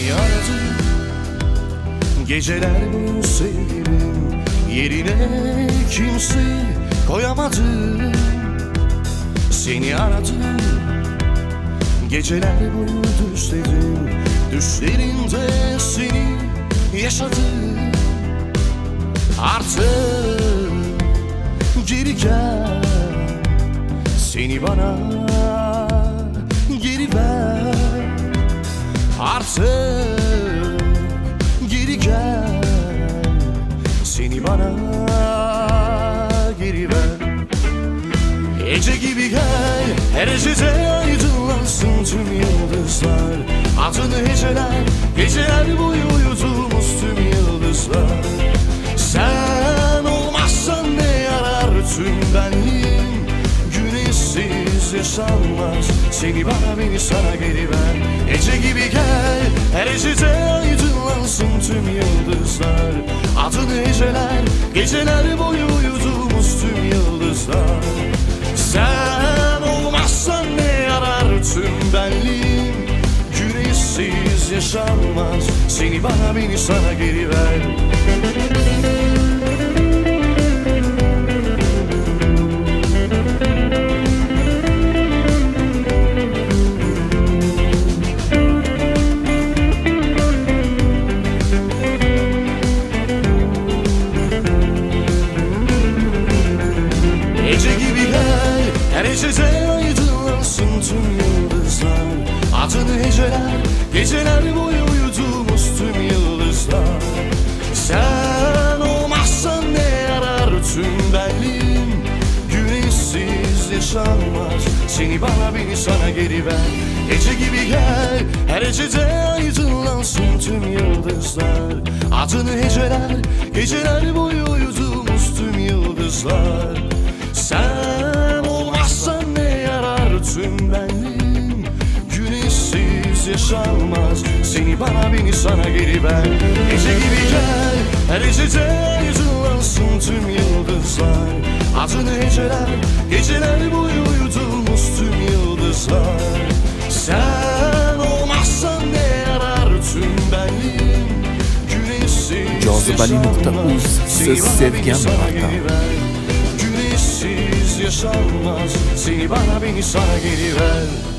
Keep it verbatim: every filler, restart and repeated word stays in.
Seni aradım geceler boyu sevgilim, yerine kimseyi koyamadım. Seni aradım geceler boyu düşlerim, düşlerimde seni yaşadım. Artık geri gel, seni bana geri ver. Artık geri gel, seni bana geri ver. Gece gibi gel, her gecede aydınlansın tüm yıldızlar. Adını heceler, geceler boyu uyuduğumuz tüm yıldızlar. Sen olmazsan ne yarar tüm benliğim? Güneşsiz yaşanmaz, seni bana beni sana geri ver. Gece gibi gel, her gecede aydınlansın tüm yıldızlar. Adını heceler, geceler boyu uyuduğumuz tüm yıldızlar. Sen olmazsan ne yarar tüm benliğim? Güneşsiz yaşanmaz, seni bana beni sana geri ver. Gece gibi gel, her gecede aydınlansın tüm yıldızlar. Adını heceler, geceler boyu uyuduğumuz tüm yıldızlar. Sen olmazsan ne yarar tüm benliğim? Güneşsiz yaşanmaz, seni bana beni sana geri ver. Gece gibi gel, her gecede aydınlansın tüm yıldızlar. Adını heceler, geceler boyu uyuduğumuz tüm yıldızlar. Sen olmazsan ne yarar tüm benliğim? Güneşsiz yaşanmaz, seni bana beni sana geri ver. Gece gibi gel, her gecede aydınlansın tüm yıldızlar. Adını heceler, geceler boyu uyuduğumuz tüm yıldızlar. Sen olmazsan ne yarar tüm benliğim? Güneşsiz Cazibeli.uz Söz Sevgen Marta. Güneşsiz yaşanmaz, seni bana beni sana geri ver.